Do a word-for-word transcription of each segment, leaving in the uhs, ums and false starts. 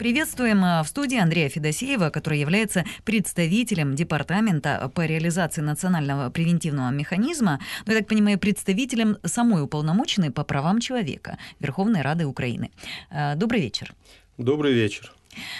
Приветствуем в студии Андрея Федосеева, который является представителем Департамента по реализации национального превентивного механизма, ну, я так понимаю, представителем самой уполномоченной по правам человека Верховной Рады Украины. Добрый вечер. Добрый вечер.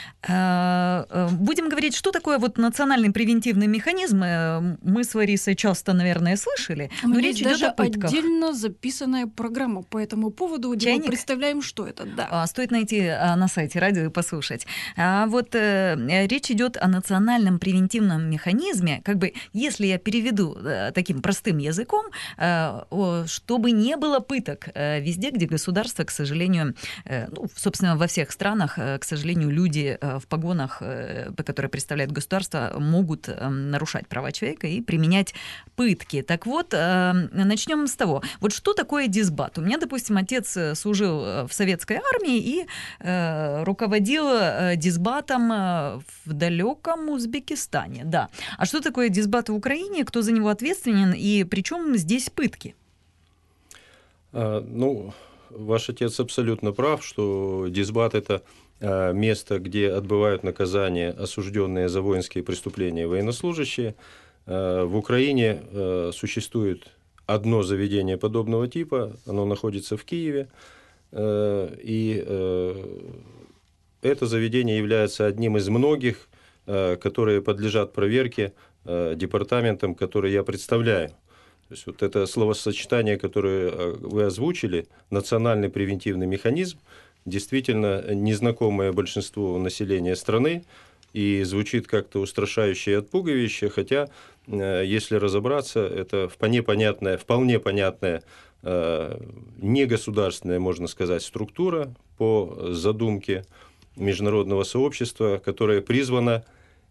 Будем говорить, что такое вот национальный превентивный механизм. Мы с Ларисой часто, наверное, слышали, но речь идет даже о пытках. Отдельно записанная программа по этому поводу, где Чайник? мы представляем, что это. Да. Стоит найти на сайте радио и послушать. А вот э, речь идет о национальном превентивном механизме. Как бы, если я переведу э, таким простым языком, э, чтобы не было пыток э, везде, где государство, к сожалению, э, ну, собственно, во всех странах, э, к сожалению, люди в погонах, которые представляют государство, могут нарушать права человека и применять пытки. Так вот, начнем с того. Вот что такое дисбат? У меня, допустим, отец служил в советской армии и руководил дисбатом в далеком Узбекистане. Да. А что такое дисбат в Украине? Кто за него ответственен? И при чем здесь пытки? А, ну, ваш отец абсолютно прав, что дисбат – это место, где отбывают наказание осужденные за воинские преступления военнослужащие. В Украине существует одно заведение подобного типа, оно находится в Киеве, и это заведение является одним из многих, которые подлежат проверке департаментом, который я представляю. То есть вот это словосочетание, которое вы озвучили, национальный превентивный механизм, действительно незнакомое большинству населения страны и звучит как-то устрашающе и отпугивающе, хотя, если разобраться, это вполне понятная, вполне понятная негосударственная, можно сказать, структура по задумке международного сообщества, которая призвана,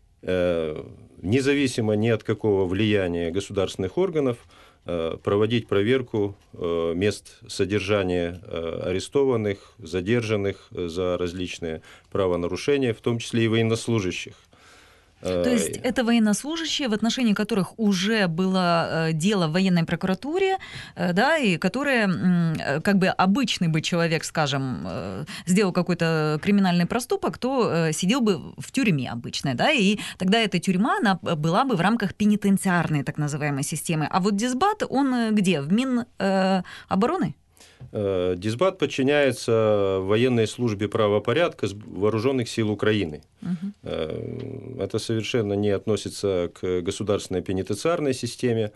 независимо ни от какого влияния государственных органов, проводить проверку мест содержания арестованных, задержанных за различные правонарушения, в том числе и военнослужащих. То есть это военнослужащие, в отношении которых уже было дело в военной прокуратуре, да, и которые, как бы обычный бы человек, скажем, сделал какой-то криминальный проступок, то сидел бы в тюрьме обычной, да, и тогда эта тюрьма, она была бы в рамках пенитенциарной так называемой системы. А вот дисбат, он где? В Минобороны? Дисбат подчиняется военной службе правопорядка вооруженных сил Украины. Угу. Это совершенно не относится к государственной пенитенциарной системе,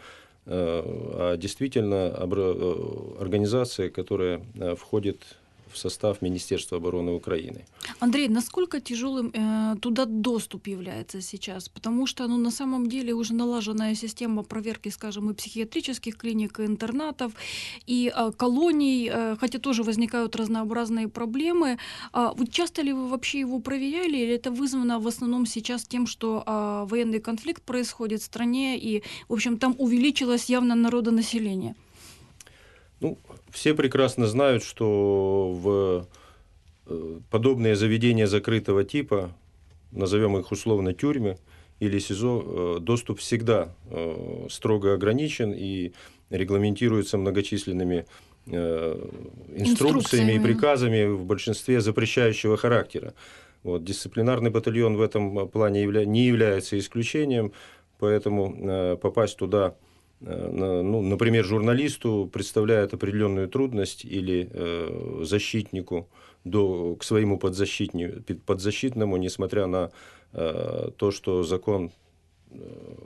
а действительно организация, которая входит в состав Министерства обороны Украины. Андрей, насколько тяжелым э, туда доступ является сейчас? Потому что ну, на самом деле уже налаженная система проверки, скажем, и психиатрических клиник, и интернатов, и э, колоний, э, хотя тоже возникают разнообразные проблемы. А вот часто ли вы вообще его проверяли, или это вызвано в основном сейчас тем, что э, военный конфликт происходит в стране, и, в общем, там увеличилось явно народонаселение? Ну, все прекрасно знают, что в подобные заведения закрытого типа, назовем их условно тюрьмы или СИЗО, доступ всегда строго ограничен и регламентируется многочисленными инструкциями, инструкциями и приказами, в большинстве запрещающего характера. Вот, дисциплинарный батальон в этом плане явля... не является исключением, поэтому попасть туда, ну, например, журналисту представляет определенную трудность или э, защитнику до, к своему подзащитнику, подзащитному, несмотря на э, то, что закон э,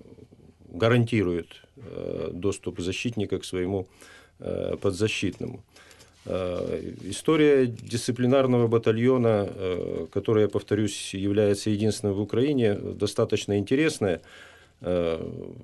гарантирует э, доступ защитника к своему э, подзащитному. Э, история дисциплинарного батальона, э, которая, повторюсь, является единственной в Украине, достаточно интересная. Э,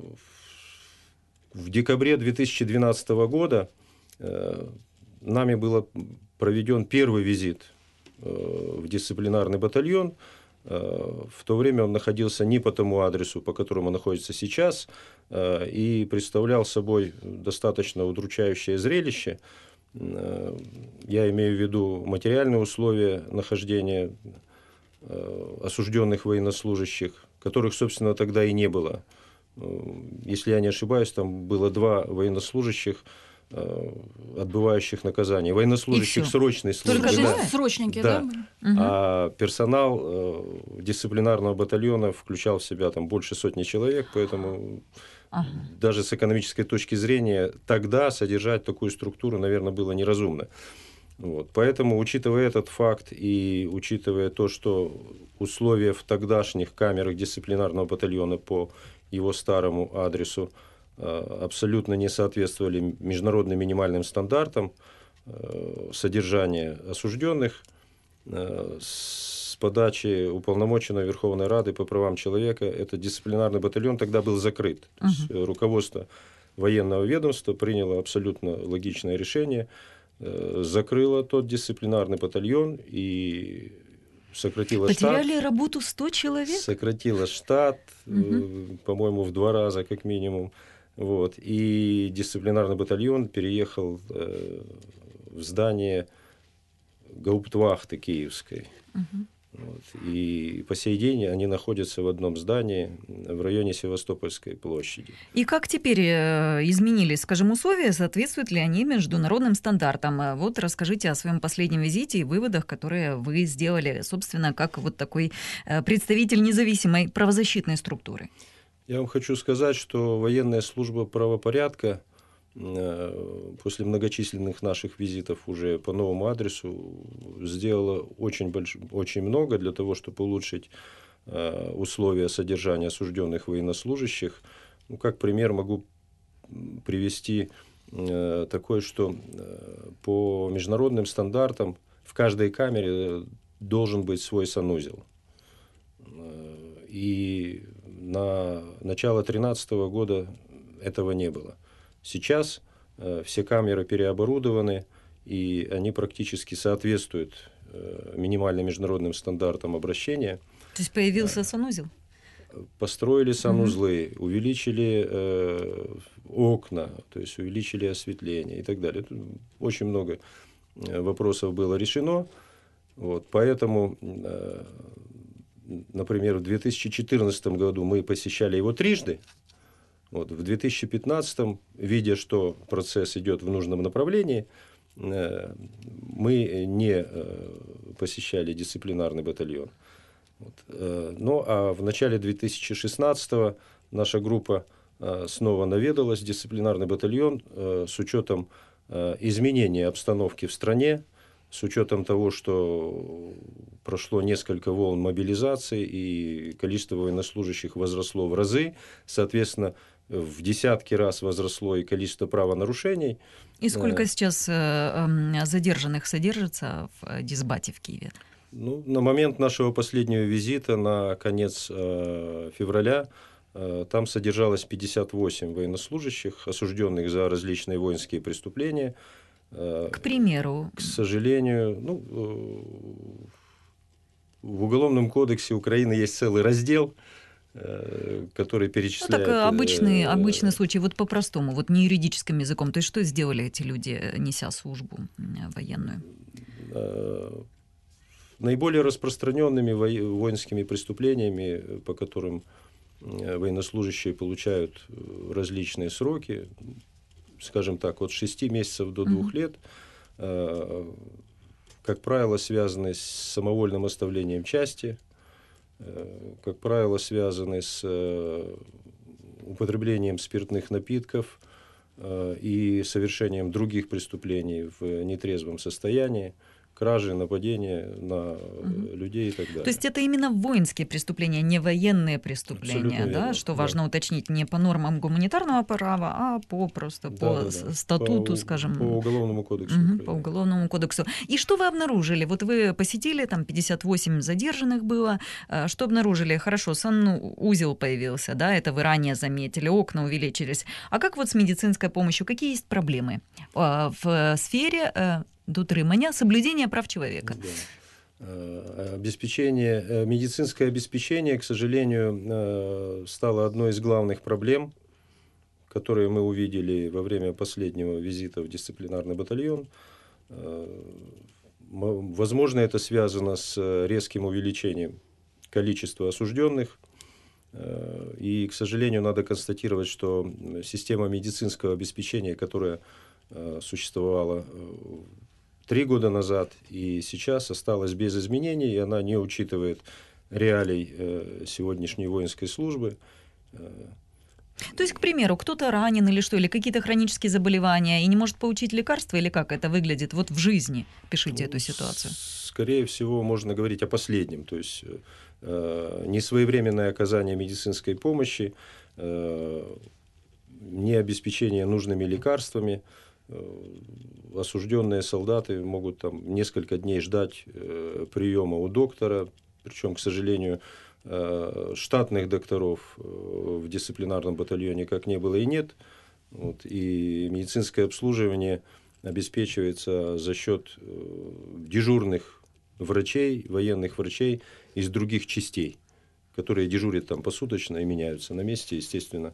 В декабре две тысячи двенадцатого года э, нами был проведен первый визит э, в дисциплинарный батальон. Э, в то время он находился не по тому адресу, по которому находится сейчас, э, и представлял собой достаточно удручающее зрелище. Э, я имею в виду материальные условия нахождения э, осужденных военнослужащих, которых, собственно, тогда и не было. Если я не ошибаюсь, там было два военнослужащих, отбывающих наказание, военнослужащих срочной службы. Только да. Срочники, да? да? Угу. А персонал дисциплинарного батальона включал в себя там больше сотни человек, поэтому Ага. даже с экономической точки зрения тогда содержать такую структуру, наверное, было неразумно. Вот. Поэтому, учитывая этот факт и учитывая то, что условия в тогдашних камерах дисциплинарного батальона по его старому адресу абсолютно не соответствовали международным минимальным стандартам содержания осужденных, с подачи уполномоченного Верховной Рады по правам человека этот дисциплинарный батальон тогда был закрыт. Uh-huh. То есть руководство военного ведомства приняло абсолютно логичное решение, закрыло тот дисциплинарный батальон и сократило штат. Потеряли работу сто человек? Сократило штат, uh-huh. по-моему, в два раза как минимум. Вот. И дисциплинарный батальон переехал э, в здание гауптвахты киевской. Uh-huh. Вот. И по сей день они находятся в одном здании в районе Севастопольской площади. И как теперь изменились, скажем, условия, соответствуют ли они международным стандартам? Вот расскажите о своем последнем визите и выводах, которые вы сделали, собственно, как вот такой представитель независимой правозащитной структуры. Я вам хочу сказать, что военная служба правопорядка после многочисленных наших визитов уже по новому адресу сделала очень, больш... очень много для того, чтобы улучшить условия содержания осужденных военнослужащих. Ну, как пример могу привести такой, что по международным стандартам в каждой камере должен быть свой санузел. И на начало две тысячи тринадцатого года этого не было. Сейчас э, все камеры переоборудованы, и они практически соответствуют э, минимальным международным стандартам обращения. То есть появился санузел? Построили санузлы, угу. увеличили э, окна, то есть увеличили осветление и так далее. Тут очень много вопросов было решено. Вот, поэтому, э, например, в две тысячи четырнадцатом году мы посещали его трижды. Вот, в две тысячи пятнадцатом, видя, что процесс идет в нужном направлении, мы не посещали дисциплинарный батальон. Вот. Ну, а в начале две тысячи шестнадцатого наша группа снова наведалась в дисциплинарный батальон с учетом изменения обстановки в стране, с учетом того, что прошло несколько волн мобилизации и количество военнослужащих возросло в разы, соответственно, в десятки раз возросло и количество правонарушений. И сколько сейчас задержанных содержится в дисбате в Киеве? Ну, на момент нашего последнего визита, на конец э, февраля, э, там содержалось пятьдесят восемь военнослужащих, осужденных за различные воинские преступления. Э, К примеру? К сожалению, ну, э, в Уголовном кодексе Украины есть целый раздел, который перечисляет... Ну, так обычный, обычный случай, вот по-простому, вот не юридическим языком. То есть что сделали эти люди, неся службу военную? Наиболее распространенными воинскими преступлениями, по которым военнослужащие получают различные сроки, скажем так, от шести месяцев до двух mm-hmm. лет, как правило, связаны с самовольным оставлением части, как правило, связаны с употреблением спиртных напитков и совершением других преступлений в нетрезвом состоянии, кражи, нападения на угу. людей и так далее. То есть это именно воинские преступления, не военные преступления, да? Что да. важно уточнить, не по нормам гуманитарного права, а по просто да, по да, да. статуту, по, скажем. По уголовному кодексу. Угу, по уголовному кодексу. И что вы обнаружили? Вот вы посетили, там пятьдесят восемь задержанных было. Что обнаружили? Хорошо, санузел появился, да, это вы ранее заметили, окна увеличились. А как вот с медицинской помощью? Какие есть проблемы в сфере дотримання, соблюдения прав человека? Да. Обеспечение, медицинское обеспечение, к сожалению, стало одной из главных проблем, которые мы увидели во время последнего визита в дисциплинарный батальон. Возможно, это связано с резким увеличением количества осужденных. И, к сожалению, надо констатировать, что система медицинского обеспечения, которая существовала три года назад и сейчас, осталась без изменений, и она не учитывает реалий сегодняшней воинской службы. То есть, к примеру, кто-то ранен или что, или какие-то хронические заболевания и не может получить лекарства, или как это выглядит вот в жизни? Пишите ну, эту ситуацию. Скорее всего, можно говорить о последнем, то есть э, несвоевременное оказание медицинской помощи, э, необеспечение нужными лекарствами. Э, осужденные солдаты могут там несколько дней ждать э, приема у доктора, причем, к сожалению, штатных докторов в дисциплинарном батальоне как не было и нет. Вот, и медицинское обслуживание обеспечивается за счет дежурных врачей, военных врачей из других частей, которые дежурят там посуточно и меняются на месте, естественно.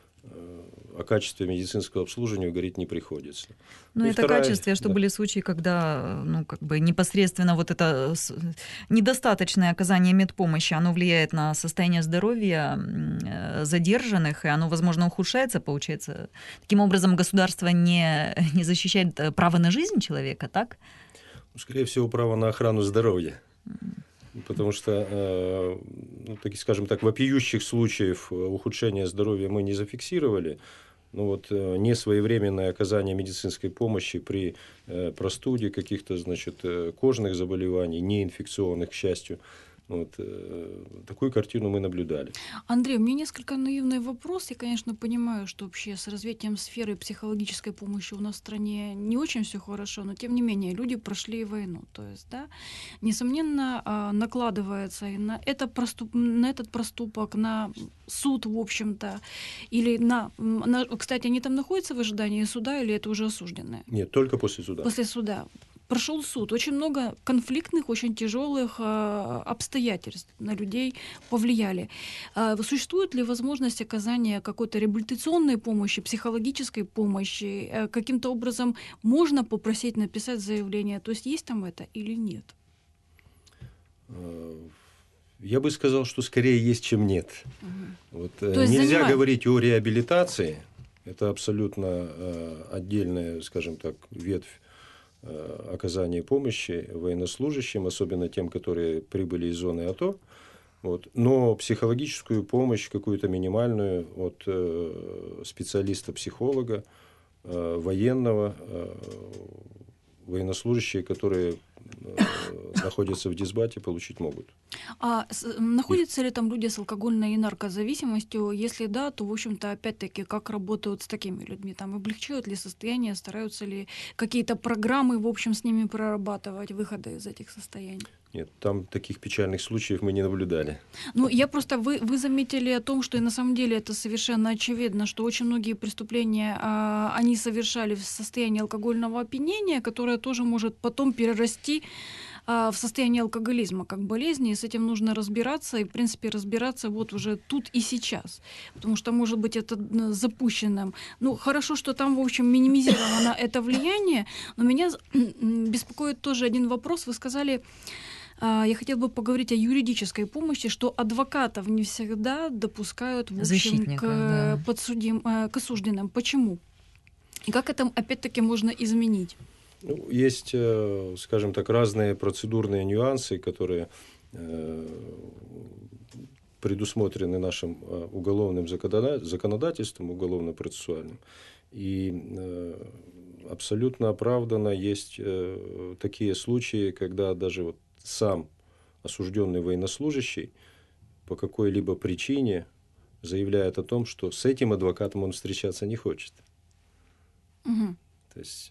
О качестве медицинского обслуживания говорить не приходится. Ну, это вторая... качестве, что да. Были случаи, когда ну, как бы непосредственно вот это недостаточное оказание медпомощи, оно влияет на состояние здоровья задержанных, и оно, возможно, ухудшается, получается. Таким образом, государство не, не защищает право на жизнь человека, так? Скорее всего, право на охрану здоровья. Потому что, ну, так, скажем так, вопиющих случаев ухудшения здоровья мы не зафиксировали. Но вот несвоевременное оказание медицинской помощи при простуде, каких-то, значит, кожных заболеваний, неинфекционных, к счастью, вот, такую картину мы наблюдали. Андрей, у меня несколько наивный вопрос. Я, конечно, понимаю, что вообще с развитием сферы психологической помощи у нас в стране не очень все хорошо, но тем не менее люди прошли войну. То есть, да, несомненно, накладывается и на, это проступ, на этот проступок, на суд, в общем-то, или на, на... Кстати, они там находятся в ожидании суда или это уже осужденные? Нет, только после суда. После суда. Прошел суд. Очень много конфликтных, очень тяжелых э, обстоятельств на людей повлияли. Э, существует ли возможность оказания какой-то реабилитационной помощи, психологической помощи? Э, каким-то образом можно попросить написать заявление? То есть есть там это или нет? Я бы сказал, что скорее есть, чем нет. Угу. Вот, нельзя занимает... говорить о реабилитации. Это абсолютно э, отдельная, скажем так, ветвь оказание помощи военнослужащим, особенно тем, которые прибыли из зоны АТО. Вот. Но психологическую помощь, какую-то минимальную, от э, специалиста-психолога, э, военного, э, военнослужащие, которые э, находятся в дисбате, получить могут. А с, находятся ли там люди с алкогольной и наркозависимостью? Если да, то, в общем-то, опять-таки, как работают с такими людьми? Там облегчают ли состояние, стараются ли какие-то программы, в общем, с ними прорабатывать выходы из этих состояний? Нет, там таких печальных случаев мы не наблюдали. Ну, я просто... Вы, вы заметили о том, что и на самом деле это совершенно очевидно, что очень многие преступления а, они совершали в состоянии алкогольного опьянения, которое тоже может потом перерасти а, в состояние алкоголизма как болезни, и с этим нужно разбираться, и, в принципе, разбираться вот уже тут и сейчас, потому что, может быть, это запущенным. Ну, хорошо, что там, в общем, минимизировано это влияние, но меня беспокоит тоже один вопрос. Вы сказали... Я хотела бы поговорить о юридической помощи, что адвокатов не всегда допускают в общем, к, да. подсудим, к осужденным. Почему? И как это, опять-таки, можно изменить? Ну, есть, скажем так, разные процедурные нюансы, которые предусмотрены нашим уголовным законодательством, уголовно-процессуальным. И абсолютно оправданно есть такие случаи, когда даже вот сам осужденный военнослужащий по какой-либо причине заявляет о том, что с этим адвокатом он встречаться не хочет. Угу. То есть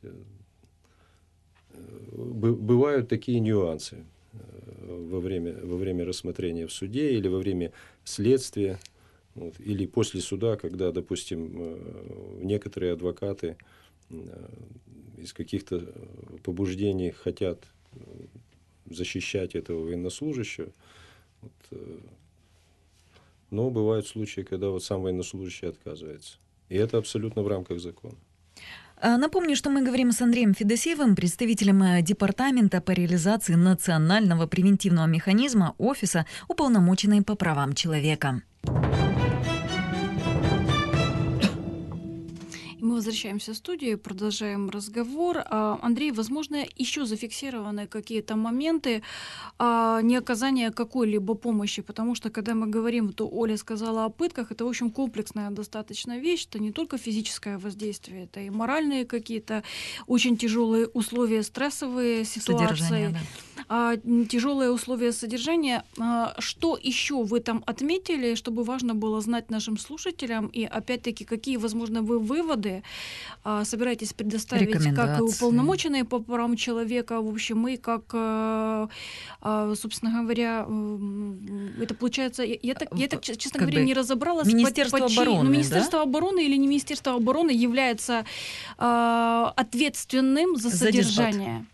бывают такие нюансы во время, во время рассмотрения в суде или во время следствия, вот, или после суда, когда, допустим, некоторые адвокаты из каких-то побуждений хотят защищать этого военнослужащего. Вот. Но бывают случаи, когда вот сам военнослужащий отказывается. И это абсолютно в рамках закона. Напомню, что мы говорим с Андреем Федосеевым, представителем Департамента по реализации национального превентивного механизма Офиса уполномоченной по правам человека. Мы возвращаемся в студию, продолжаем разговор. А, Андрей, возможно, еще зафиксированы какие-то моменты а, неоказания какой-либо помощи, потому что, когда мы говорим, то Оля сказала о пытках, это, в общем, комплексная достаточно вещь, это не только физическое воздействие, это и моральные какие-то очень тяжелые условия, стрессовые ситуации, Содержание, да. а, тяжелые условия содержания. А, что еще вы там отметили, чтобы важно было знать нашим слушателям, и опять-таки, какие, возможно, вы выводы а, собираетесь предоставить как и Рекомендации. уполномоченные по правам человека, в общем, и как, а, а, собственно говоря, м, это получается, я, я так, я так, че- честно Как говоря, бы не разобралась, Министерство по, по чьей- ну, обороны, Министерство да? обороны или не Министерство обороны является а, ответственным за За дисбат. содержание?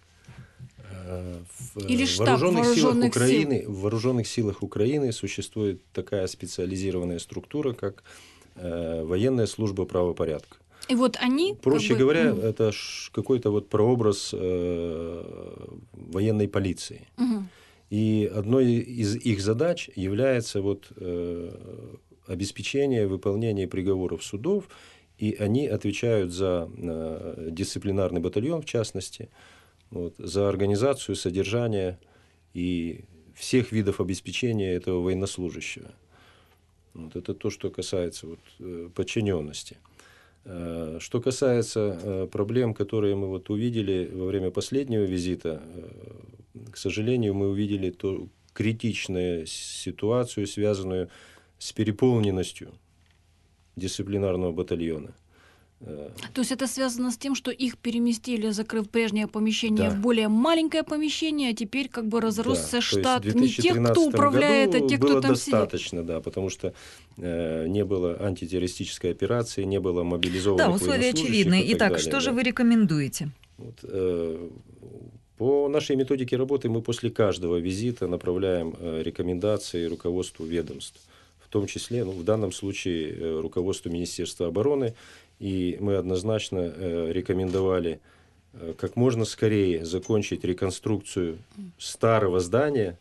Э, В Или э, штаб вооруженных силах вооруженных сил? Украины, в вооруженных силах Украины существует такая специализированная структура, как э, военная служба правопорядка. И вот они, Проще как бы, говоря, м, это ж какой-то вот прообраз э, военной полиции. мгм. И одной из их задач является вот, э, обеспечение выполнения приговоров судов, и они отвечают за э, дисциплинарный батальон, в частности, вот, за организацию, содержание и всех видов обеспечения этого военнослужащего. Вот это то, что касается вот, э, подчиненности. Э, Что касается э, проблем, которые мы вот увидели во время последнего визита, э, к сожалению, мы увидели ту критичную ситуацию, связанную с переполненностью дисциплинарного батальона. Э, То есть это связано с тем, что их переместили, закрыв прежнее помещение, в Да. более маленькое помещение, а теперь как бы Да, разросся то есть в штат не две тысячи тех, кто тринадцатом управляет, а году тех, кто было там сидит. достаточно, да, потому что э, не было антитеррористической операции, не было Да, мобилизованных условия военнослужащих очевидны. и так Итак, далее. что же Да. вы рекомендуете? Вот, э, по нашей методике работы мы после каждого визита направляем э, рекомендации руководству ведомств, в том числе, ну, в данном случае, э, руководству Министерства обороны, и мы однозначно э, рекомендовали э, как можно скорее закончить реконструкцию старого здания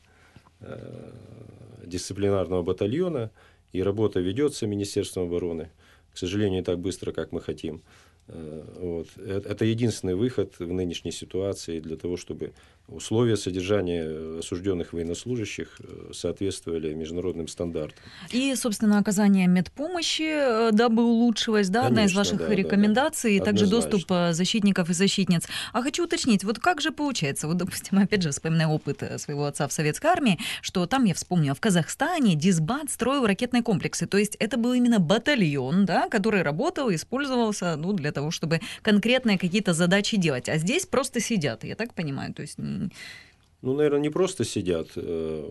э, дисциплинарного батальона, и работа ведется Министерством обороны, к сожалению, не так быстро, как мы хотим. Э, Вот. Э- Это единственный выход в нынешней ситуации для того, чтобы условия содержания осужденных военнослужащих э, соответствовали международным стандартам. И, собственно, оказание медпомощи, э, дабы улучшилось, да, одна из Конечно, ваших да, да, да. рекомендаций, и также доступ Однозначно. э, защитников и защитниц. А хочу уточнить, вот как же получается, вот, допустим, опять же, вспоминая опыт э, своего отца в советской армии, что там, я вспомнила, в Казахстане дисбат строил ракетные комплексы, то есть это был именно батальон, да, который работал, использовался, ну, для того, чтобы конкретные какие-то задачи делать, а здесь просто сидят, я так понимаю, то есть... м, Ну, наверное, не просто сидят. э,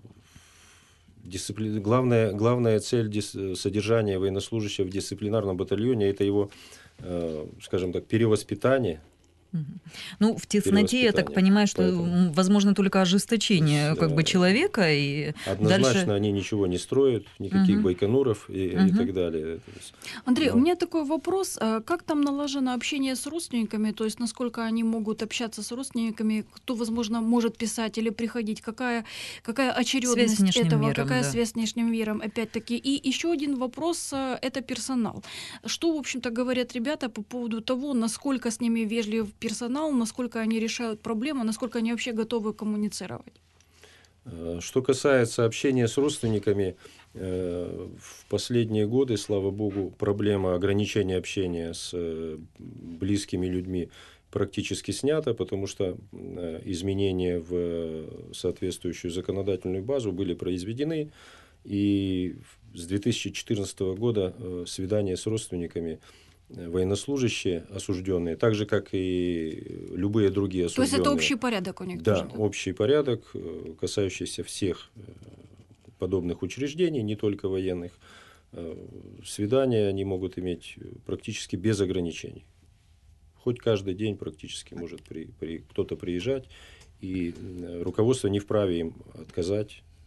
Дисципли... Главная, главная цель дис- содержания военнослужащего в дисциплинарном батальоне – это его, э, скажем так, перевоспитание. Мгм. Ну, в тесноте, я так Перевоспитание. понимаю, что, Поэтому м, возможно только то есть, ожесточение как бы э, человека, и однозначно дальше... они ничего не строят, никаких Мгм. байконуров и, и Мгм. так далее. То есть, Андрей, у ну, меня такой вопрос. а Как там налажено общение с родственниками? То есть насколько они могут общаться с родственниками? Кто, возможно, может писать или приходить? Какая, какая Связь с очередность внешним этого? миром, Какая да. связь с внешним миром? Опять-таки. И еще один вопрос а, – это персонал. Что, в общем-то, говорят ребята по поводу того, насколько с ними вежлив персонал, насколько они решают проблемы, насколько они вообще готовы коммуницировать? э, Что касается общения с родственниками, э, в последние годы, слава богу, проблема ограничения общения с э, близкими людьми практически снята, потому что э, изменения в э, соответствующую законодательную базу были произведены, и в- с две тысячи четырнадцатого года э, свидания с родственниками э, военнослужащие осужденные, так же как и любые другие То есть это осужденные, общий порядок у них тоже, да, да? общий порядок, э, касающийся всех э, подобных учреждений, не только военных. Э, Свидания они могут иметь э, практически без ограничений. Хоть каждый день практически может при, при- кто-то приезжать, и э, руководство не вправе им отказать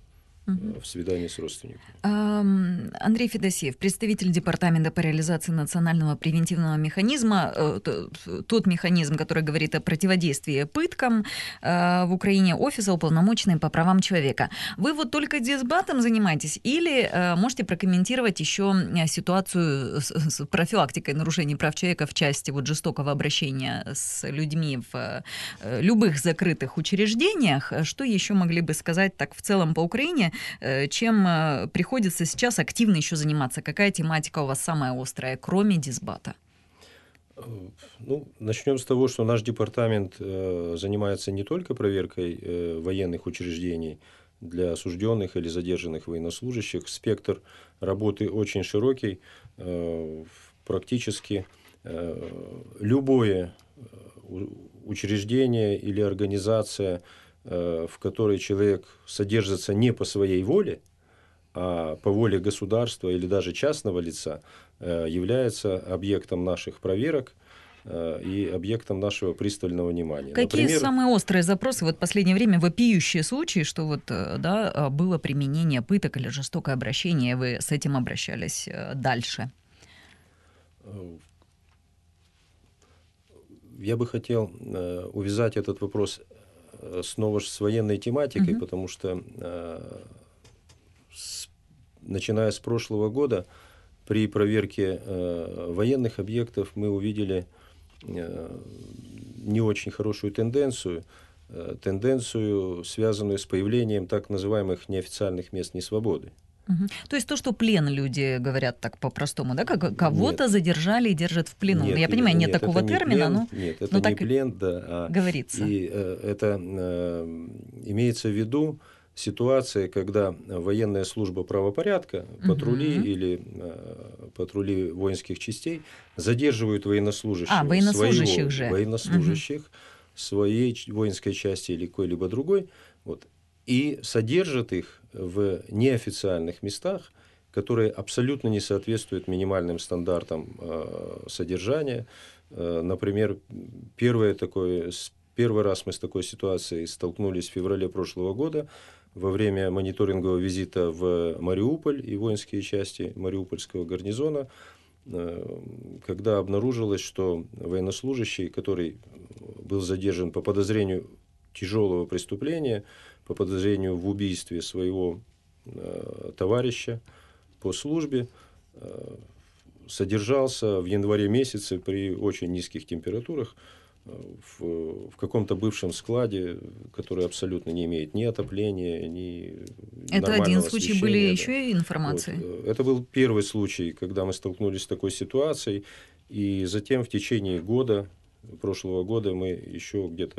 угу. в свидании с родственниками. Андрей Федосеев, представитель Департамента по реализации национального превентивного механизма, тот механизм, который говорит о противодействии пыткам в Украине, Офиса уполномоченной по правам человека. Вы вот только дисбатом занимаетесь или можете прокомментировать еще ситуацию с профилактикой нарушений прав человека в части вот жестокого обращения с людьми в любых закрытых учреждениях? Что еще могли бы сказать так в целом по Украине, чем приходится сейчас активно еще заниматься? Какая тематика у вас самая острая, кроме дисбата? Ну, начнем с того, что наш департамент э, занимается не только проверкой э, военных учреждений для осужденных или задержанных военнослужащих. Спектр работы очень широкий. Э, практически э, любое учреждение или организация, э, в которой человек содержится не по своей воле, а по воле государства или даже частного лица, является объектом наших проверок и объектом нашего пристального внимания. Какие Например, самые острые запросы? Вот в последнее время вопиющие случаи, что вот, да, было применение пыток или жестокое обращение, вы с этим обращались дальше? Я бы хотел увязать этот вопрос снова с военной тематикой, угу. потому что с, начиная с прошлого года при проверке э, военных объектов мы увидели э, не очень хорошую тенденцию, э, тенденцию, связанную с появлением так называемых неофициальных мест несвободы. Угу. То есть то, что плен, люди говорят так по-простому, да, как кого-то нет. задержали и держат в плену. Нет, Я понимаю, нет, нет такого не термина, плен, но нет, это но не так плен, да, а говорится. И э, это э, имеется в виду ситуация, когда военная служба правопорядка, патрули угу. или э, патрули воинских частей задерживают военнослужащих, а, военнослужащих своего, же. военнослужащих угу. своей воинской части или какой-либо другой, вот, и содержат их в неофициальных местах, которые абсолютно не соответствуют минимальным стандартам э, содержания. Э, например, первое такое, первый раз мы с такой ситуацией столкнулись в феврале прошлого года, во время мониторингового визита в Мариуполь и воинские части Мариупольского гарнизона, когда обнаружилось, что военнослужащий, который был задержан по подозрению тяжелого преступления, по подозрению в убийстве своего товарища по службе, содержался в январе месяце при очень низких температурах в, в каком-то бывшем складе, который абсолютно не имеет ни отопления, ни Это один случай, освещения, были да. еще и информации? Вот. Это был первый случай, когда мы столкнулись с такой ситуацией, и затем в течение года, прошлого года, мы еще где-то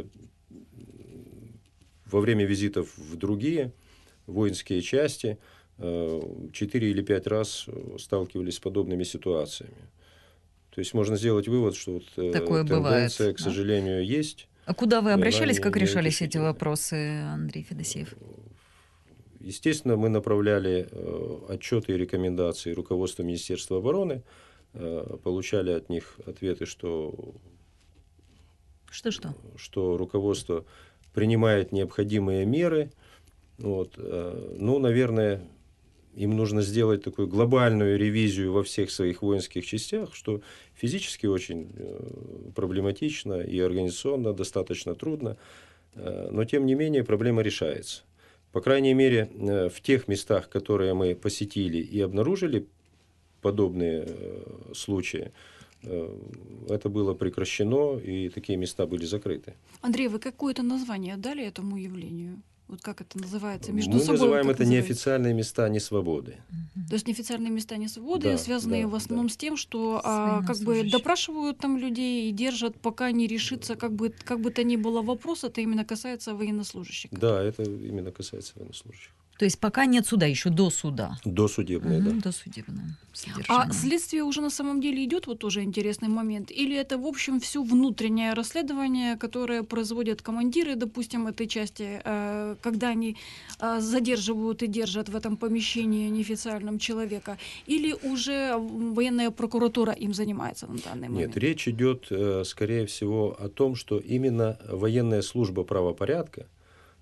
во время визитов в другие воинские части четыре или пять раз сталкивались с подобными ситуациями. То есть можно сделать вывод, что вот Такое тенденция, бывает, к сожалению, да? есть. А куда вы обращались, не, как не решались эти вопросы, Андрей Федосеев? Естественно, мы направляли отчеты и рекомендации руководству Министерства обороны, получали от них ответы, что, что, что? что руководство принимает необходимые меры. Вот. Ну, наверное, им нужно сделать такую глобальную ревизию во всех своих воинских частях, что физически очень проблематично и организационно достаточно трудно, но тем не менее проблема решается. По крайней мере, в тех местах, которые мы посетили и обнаружили подобные случаи, это было прекращено, и такие места были закрыты. Андрей, вы какое-то название дали этому явлению? Вот как это называется? Между Мы собой, называем это называется? неофициальные места несвободы. То есть неофициальные места несвободы, да, связанные да, в основном да. с тем, что а, как бы допрашивают там людей и держат, пока не решится, как бы, как бы то ни было вопрос, это именно касается военнослужащих. Да, это именно касается военнослужащих. То есть пока нет суда, еще до суда. Досудебное, угу, да. да. Досудебное содержание. А следствие уже на самом деле идет, вот тоже интересный момент, или это, в общем, все внутреннее расследование, которое производят командиры, допустим, этой части, когда они задерживают и держат в этом помещении неофициальном человека, или уже военная прокуратура им занимается на данный момент? Нет, речь идет, скорее всего, о том, что именно военная служба правопорядка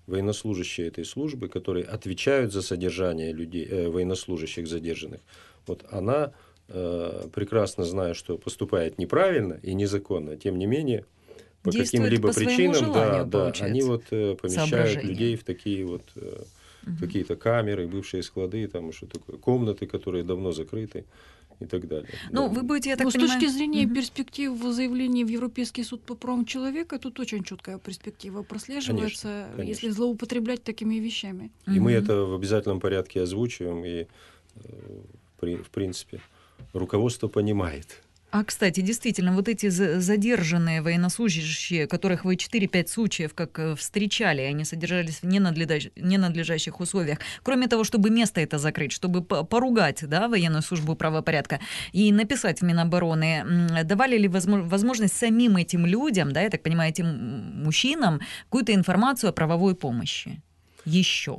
военнослужащие этой службы, которые отвечают за содержание людей, э, военнослужащих задержанных, вот она, э, прекрасно зная, что поступает неправильно и незаконно, тем не менее, по каким-либо по причинам, желанию, да, да, они вот э, помещают людей в такие вот э, угу. какие-то камеры, бывшие склады, там что такое, комнаты, которые давно закрыты. И так далее. Ну, да. вы будете, я так Но понимаю... с точки зрения угу. перспектив заявления в Европейский суд по правам человека, тут очень четкая перспектива прослеживается, конечно, конечно. если злоупотреблять такими вещами. И угу. мы это в обязательном порядке озвучиваем, и, в принципе, руководство понимает. А, кстати, действительно, вот эти задержанные военнослужащие, которых вы четыре-пять случаев как встречали, они содержались в ненадлежащих, ненадлежащих условиях, кроме того, чтобы место это закрыть, чтобы поругать, да, военную службу правопорядка и написать в Минобороны, давали ли возможность самим этим людям, да, я так понимаю, этим мужчинам, какую-то информацию о правовой помощи? Еще.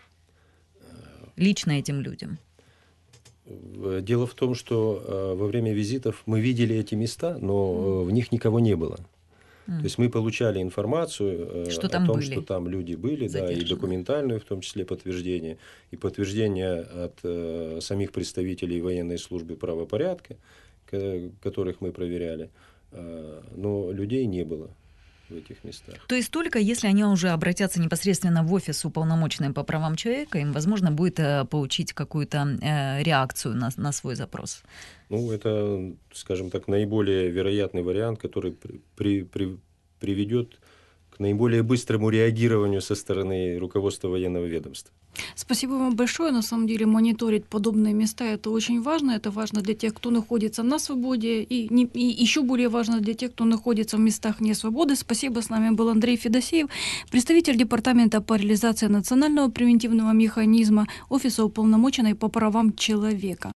Лично этим людям. Дело в том, что э, во время визитов мы видели эти места, но э, в них никого не было. Mm. То есть мы получали информацию э, что о там том, были. что там люди были, да, и документальную, в том числе, подтверждение, и подтверждение от э, самих представителей военной службы правопорядка, к- которых мы проверяли, э, но людей не было в этих местах. То есть только если они уже обратятся непосредственно в офис уполномоченный по правам человека, им, возможно, будет э, получить какую-то э, реакцию на, на свой запрос? Ну, это, скажем так, наиболее вероятный вариант, который при, при, при, приведет к наиболее быстрому реагированию со стороны руководства военного ведомства. Спасибо вам большое. На самом деле мониторить подобные места – это очень важно. Это важно для тех, кто находится на свободе, и, не, и еще более важно для тех, кто находится в местах несвободы. Спасибо. С нами был Андрей Федосеев, представитель Департамента по реализации национального превентивного механизма Офиса уполномоченной по правам человека.